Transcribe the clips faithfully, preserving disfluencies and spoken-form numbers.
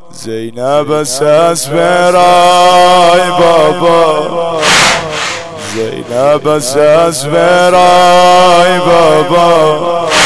زینب اساس برای بابا، زینب اساس برای بابا،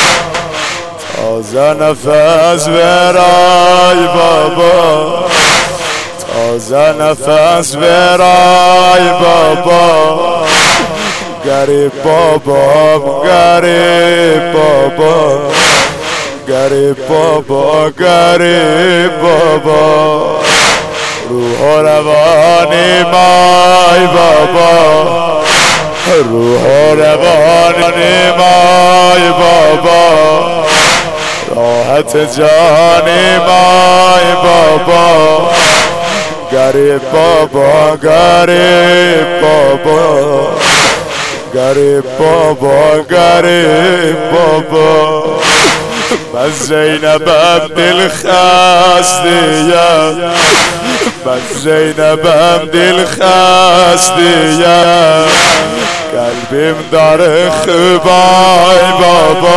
تازه نفس برای بابا، تازه نفس برای بابا. گریب بابا گریب بابا، گریب بابا گریب بابا. روح و روانی مای بابا، روح و روانی مای بابا، راحت جانی مای بابا. گریب بابا گریب بابا، گریب بابا گریب بابا. من زینبم دل خستیم، من زینبم دل خستیم، قلبیم داره خوبای بابا،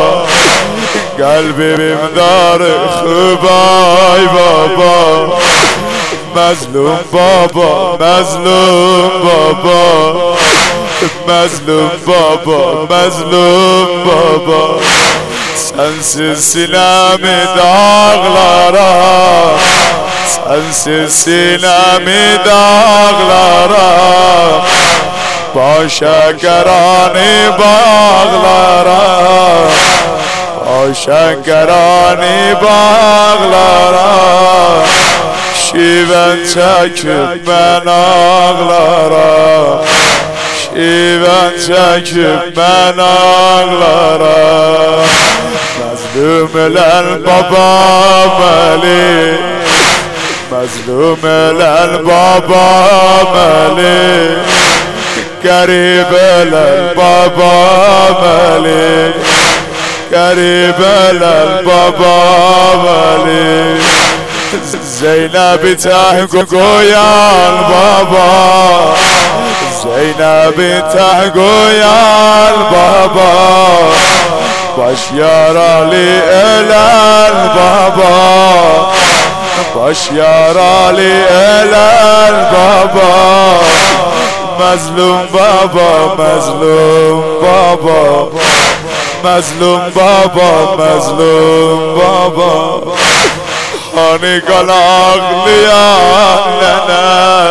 قلبیم داره خوبای بابا. مظلوم بابا مظلوم بابا، مظلوم بابا مظلوم بابا. Sensiz sinemi dağlara, sensiz sinemi dağlara, başa gerani bağlara, başa gerani bağlara. Şiven çekip ben ağlara, şiven çekip ben ağlara. Mazlum ölen babam Ali, mazlum ölen babam Ali, garip ölen babam Ali, garip ölen babam Ali. Zeynep'i tahgoyan baba, Zeynep'i tahgoyan baba. Baş yaralı ölen baba, baş yaralı ölen baba. Mazlum baba, mazlum baba, mazlum baba, mazlum baba. Hani kan ağlayan nene,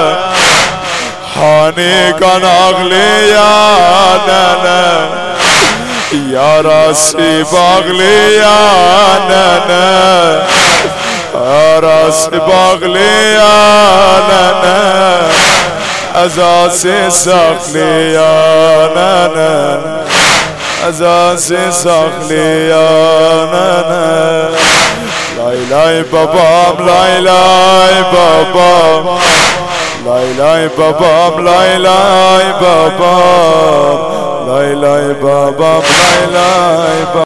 hani kan ağlayan nene, yarası bağlayan nene, yarası bağlayan nene, azası saklayan nene, azası saklayan nene. Lay lay babam lay lay babam, lay lay babam lay lay babam, lay lay babam lay lay babam.